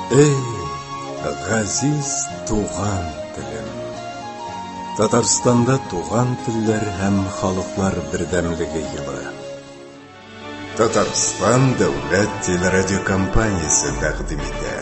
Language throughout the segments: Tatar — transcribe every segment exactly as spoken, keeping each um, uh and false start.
Эй, газиз туган телем. Татарстанда туган телләр һәм халыклар бердәмлеге елы. Татарстан дәүләт телерадиокомпаниясе тәкъдим итә.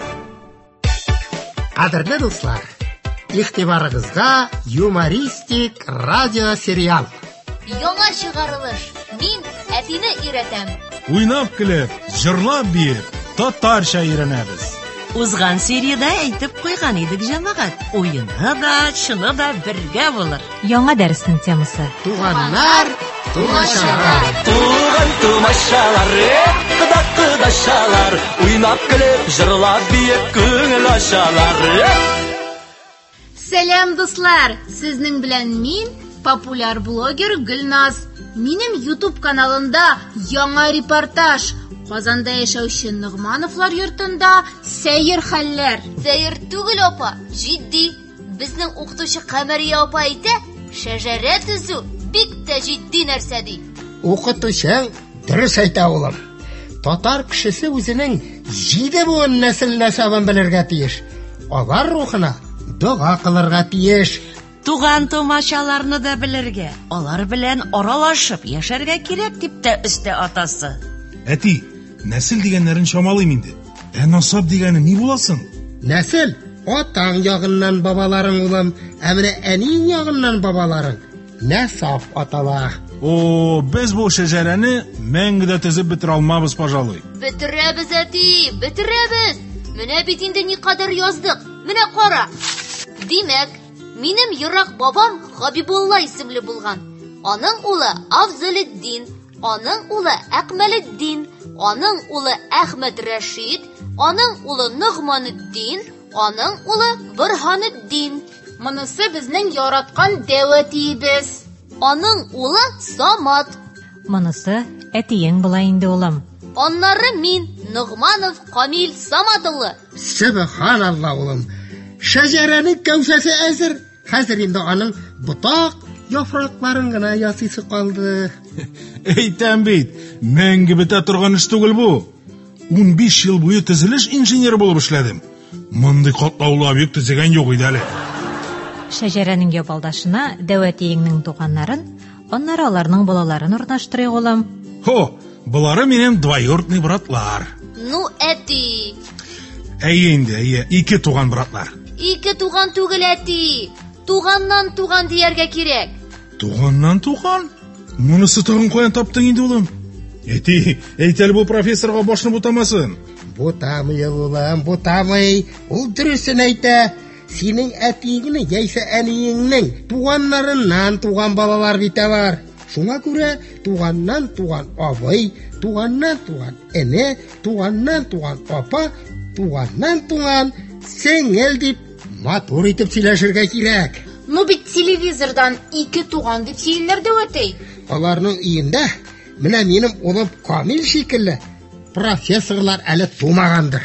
Кадерле дуслар, игътибарыгызга юмористик радиосериал. Яңа чыгарылыш. Мин әтине өйрәтәм. Уйнап көлеп, җырлап биеп, татарча өйрәнәбез. Узган сериядә әйтеп куйган идек, җәмәгать. Уйыны да, чыны да бергә булыр. Яңа дәреснең темасы. Туганнар тумачалар. Туган тумачалар, кыда-кыдашалар, уйнап көлеп, җырлап биеп, күңел ачалар. Сәлам, дуслар. Сезнең белән мин, популяр блогер Гөлназ. Минем YouTube каналында яңа репортаж. Казанда яшәүче Нугмановлар йортында сәер хәлләр. Сәер түгел, апа, җитди. Безнең укытучы Камәрия апа әйтә, шәҗәрә төзү бик тә җитди нәрсә ди. Укытучың дөрес әйтә, улым. Татар кешесе үзенең җиде буын нәсел насабын белергә тиеш. Алар рухына дуга кылырга тиеш. Туган тумачаларны да белергә, алар белән аралашып яшәргә кирәк дип тә өсте атасы. Әти, нәсел дигәннәрен чамалыйм инде. Ә насаб дигәне ни буласың? Нәсел атаң ягыннан бабаларың, улым, ә менә әниң ягыннан бабаларың насаб атала. О, без бу шәҗәрәне мәңгедә төзеп бетерә алмабыз, пожалуй. Бетерәбез, әти, бетерәбез. Менә бит инде никадәр яздык. Менә кара. Димәк, минем ерак бабам Хабибулла исемле булган. Аның улы Афзалетдин, аның улы Әкмәлетдин, аның улы Әхмәт Рәшид, аның улы Нугманетдин, аның улы Борһанетдин. Монысы безнең яраткан дәвәтибез. Аның улы Самат. Монысы әтиең була инде, улым. Аннары мин, Нугманов Камил Саматулы. Субханалла, улым. Шәҗәрәнең кәүсәсе әзер. Хәзер инде аның ботак яфракларын гына ясыйсы калды. Әйтәм бит, мәңге бетә торган эш түгел бу. унбиш ел буе төзелеш инженеры булып эшләдем. Мондый катлаулы объект төзегән юк иде әле. Шәҗәрәнең ябалдашына дәвәтиеңнең туганнарын, аннары аларның балаларын урнаштырыйк, улым. Хо, булары минем двоюродный братлар. Ну, әти. Әйе инде, әйе, ике туган братлар. Ике туган түгел, әти. Туганнан туган дияргә кирәк. Туганнан туган? Монысы тагын каян таптың инде, улым? Әти, әйт әле бу профессорга башны бутамасын. Бутамый, улым, бутамый. Ул дөресен әйтә. Синең әтиеңне яисә әниеңнең туганнарыннан туган балалар бит алар. Шуңа күрә туганнан туган абый, туганнан туган әне, туганнан туган апа, туганнан туган сеңел дип матур итеп сөйләшергә кирәк. Ну бит телевизордан ике туган дип сөйләр дәвәтей. Аларның өендә менә минем улым Камил шикелле профессорлар әле тумагандыр.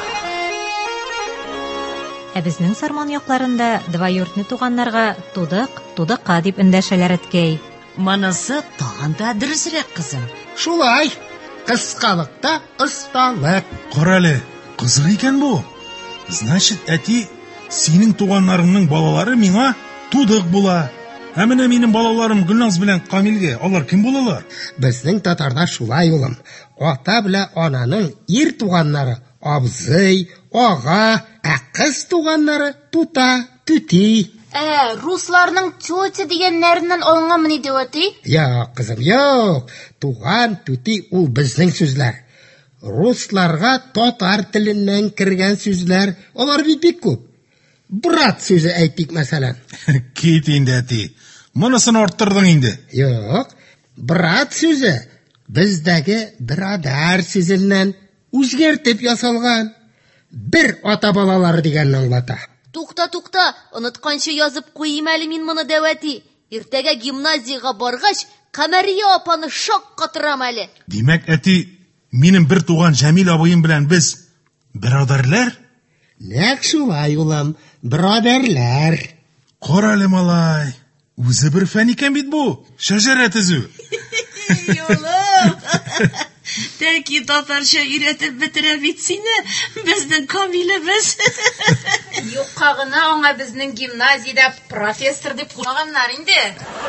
Ә безнең Сарман якларында двоюродный туганнарга тудык, тудыкка дип эндәшәләр, әткәй. Монысы тагын да дөресрәк, кызым. Шулай, кыскалыкта осталык. Кара әле, кызык икән бу. Значит, әти, синең туганнарыңның балалары миңа тудык була. Ә менә минем балаларым Гөлназ белән Камилгә, алар кем булалар? Безнең татарда шулай, улым. Ата белән ананың ир туганнары абзый, ага, ә кыз туганнары тута, түти. Ә, русларның тетя дигәннәреннән алынганмы дәвәтей? Юк, кызым, юк. Туган, түти ул безнең сүзләр. Русларга татар теленнән кергән сүзләр, алар бит бик күп. Брат сүзе әйтик, мәсәлән. Кит инде, әти. Монысын арттырдың инде. Юк, брат сүзе бездәге бирадар сүзеннән үзгәртеп ясалган. Бер ата балалары дигәнне аңлата. Тукта, тукта, онытканчы язып куйым әле мин моны дәвәти. Иртәгә гимназиягә баргач, Камәрия апаны шаккатырам әле. Димәк, әти, минем бер туган Җәмил абыем белән без бирадарлар? Нәк шулай, улым, бирадарлар. Кара әле, малай. Үзе бер фән икән бит бу. Шәҗәрә төзү. Юлым. Тәки татарча өйрәтеп бетерә бит сине, безнең Камилебез. Юкка гына аңа безнең гимназиядә профессор дип куйганнар инде.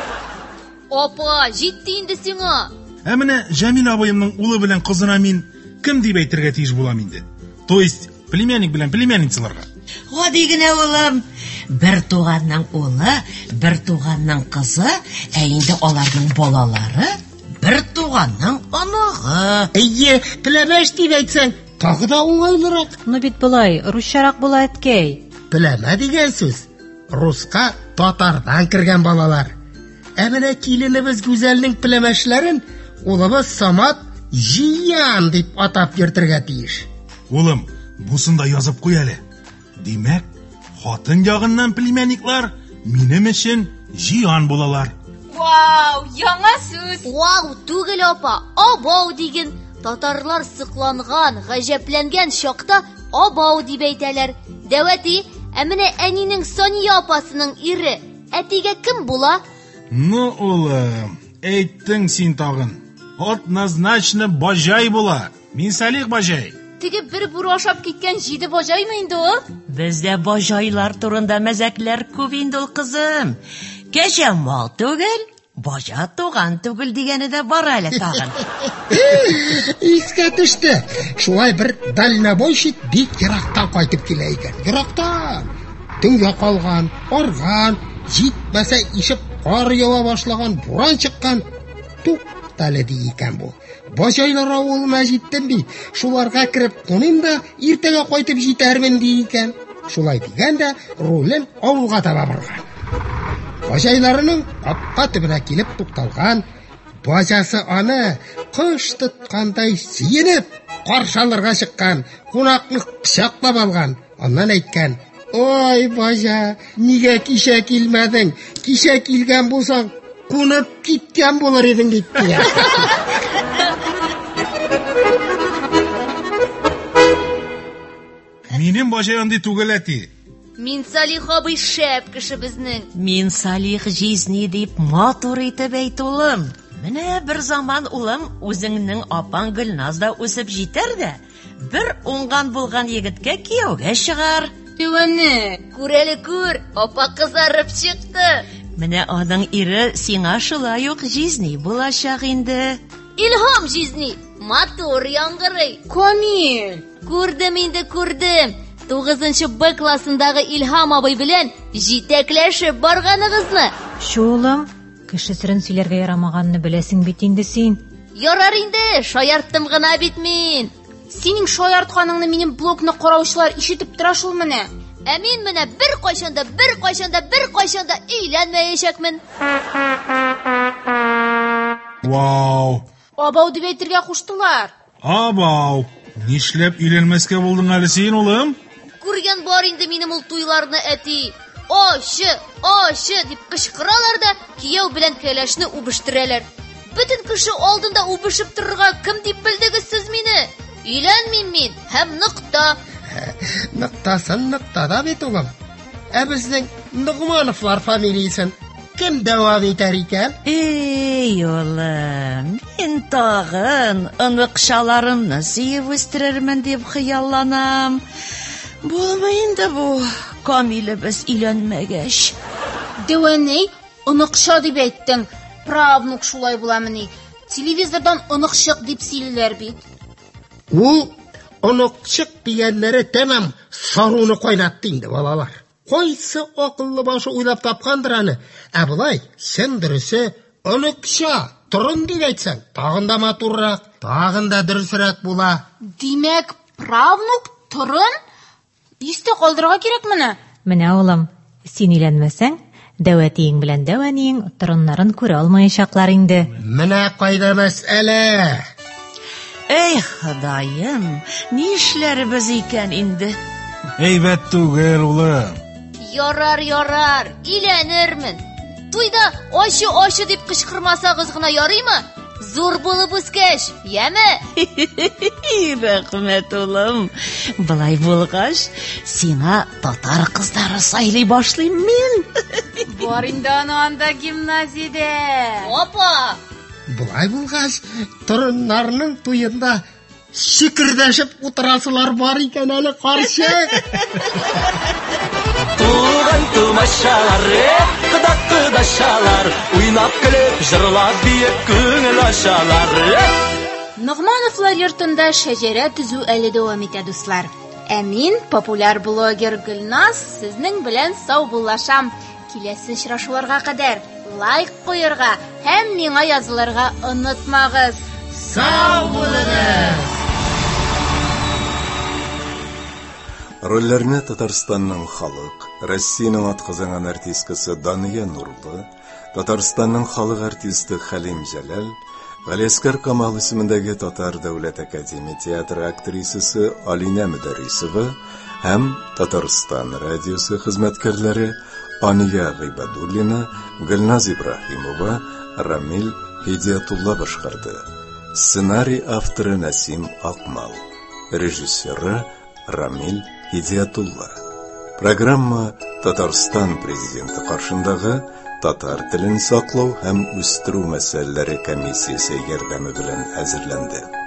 Апа, җитте инде сиңа. Ә менә Җәмил абыемның улы белән кызына мин кем дип әйтергә тиеш булам инде? То есть, племянник белән племянницаларга. Гади генә улым. Бер туганның улы, бер туганның кызы, ә инде аларның балалары бер туганның анагы. Әйе, пләмәш дип әйтсәң, тагы да уңайлырак. Ну бит болай, русчарак була әткәй. Пләмә дигән сүз руска татардан кергән балалар. Ә менә киленебез Гүзәлнең пләмәшләрен улыбыз Самат Җиян дип атап йөртергә тиеш. Улым, бусында язып куй әле. Димәк, хатын ягыннан племянниклар минем өчен Җиян булалар. Вау, яңа сүз. Вау, түгел апа, абау диген. Татарлар сыкланган, гаҗәпләнгән чакта абау дип әйтәләр. Дәвәти, ә менә әнинең Сания апасының ире, әтигә кем була? Ну, улым, әйттең син тагын. Однозначно Бажай була. Мин Салих Бажай. Теге бер бүре ашап киткән җиде бажаймы инде ул? Бездә бажайлар турында мәзәкләр күп инде ул, кызым. Кәҗә мал түгел, бажа туган түгел дигәне дә бар әле тагын. Искә төште. Шулай бер дальнобойщик бик ерактан кайтып килә икән. Ерактан. Төнгә калган, арган, җитмәсә ишеп кар ява башлаган, буран чыккан. Туктале ди икән бу. Бажайлар авылына җиттем бит. Шуларга кереп куныйм да иртәгә кайтып җитәрмен ди икән. Шулай дигәндә, рулен авылга таба барган. Бажайларының капка төбенә килеп тукталган. Бажасы аны кыш тоткандай сөенеп каршы алырга чыккан. Кунакны кочаклап алган. Аннан әйткән: "Ой, бажа, нигә кичә килмәдең? Кичә килгән булсаң, кунып киткән булыр идең" дип. Минем Бажай андый түгел әти. Мин Салих абый шәп кеше безнең. Мин Салих Жизни дип матур итеп әйт улым. Менә бер заман улым үзеңнең апаң Гөлназ да үсеп җитәр дә, бер уңган булган егеткә кияүгә чыгар. Түәне, Күр әле күр, апа кызарып чыкты. Менә аның ире сиңа шулай ук Жизни булачак инде. Илһам Жизни, матур яңгырый. Камил. Күрдем инде, күрдем. тугызынчы Б классындагы Илһам абый белән җитәкләшеп барганыгызны. Шулым, кеше серен сөйләргә ярамаганны беләсең бит инде син. Ярар инде, шаярттым гына бит мин. Синең шаяртканыңны минем блогны караучылар ишетеп тора шул менә. Ә мин менә бер кайчанда, бер кайчанда, бер кайчанда өйләнмәячәкмен. Вау! Абау дип әйтергә куштылар. Абау! Нишләп өйләнмәскә булдың әле син, улым? Күргән бар инде минем ул туйларны әти. Ашы, ашы дип кычкыралар да кияү белән кәләшне үбештерәләр. Бөтен кеше алдында үбешеп торырга кем дип белдегез сез мине? Өйләнмим мин, һәм нокта. Ныктасын ныктада бит улым. Ә безнең Нугмановлар фамилиясын кем дәвам итәр икән? Эй, улым, мин тагын ыныкшаларымны сөеп үстерермен дип хыялланам. Булмый инде бу, Камилебез өйләнмәгәч. Дәвәней, оныкша дип әйттең. Правнук шулай буламыни. Телевизордан оныкчык дип сөйлиләр бит. Ул оныкчык дигәннәре тәмам саруны кайнатты инде балалар. Кайсы акыллы башы уйлап тапкандыр аны. Ә булай, сен дөресе оныкча, торын дип әйтсәң, тагын да матуррак, тагын да дөресрәк була. Димәк, правнук торын? Истә калдырырга кирәк менә. Менә улым, син өйләнмәсәң, дәвәтиең белән дәвәниең торыннарын күрә алмаячаклар инде. Менә кайда мәсьәлә. Эй, Ходаем, нишләрбез икән инде? Әйбәт түгел, улым. Ярар, ярар, өйләнермен. Туйда ашы-ашы дип кычкырмасагыз гына ярыймы? Зур булып үскәч, яме? Рәхмәт, улым. Былай булгач, сиңа татар кызлары сайлый башлыйм мин. Бар инде аны анда гимназиядә. Апа! Болай булгач, торыннарның туенда шикердәшеп утырасылар бар икән әле карчык. Туган тумашалар, кыдак кыдашалар, уйнап көлеп, җырлап биек күңел ачалар. Ногмановлар йортында шәҗәрә төзү әле дәвам итә, дуслар. Ә мин, популяр блогер Гөлназ, сезнең белән саубуллашам. Киләсе очрашуларга кадәр лайк куярга һәм миңа язылырга онытмагыз. Сау булыгыз! Рольләрне Татарстанның халык, Россиянең атказанган артисткасы Дания Нурлы, Татарстанның халык артисты Хәлим Җәләл, Галиәскәр Камал исемендәге Татар дәүләт академия театры актрисасы Алинә Мөдәррисова һәм Татарстан радиосы хезмәткәрләре Ания Гыйбадуллина, Гөлназ Ибраһимова, Рамил Һидиятулла башкарды. Сценарий авторы Насим Акмал, режиссеры Рамил Һидиятулла. Программа Татарстан президенты каршындагы татар телен саклау һәм үстерү мәсьәләләре комиссиясе ярдәме белән әзерләнде.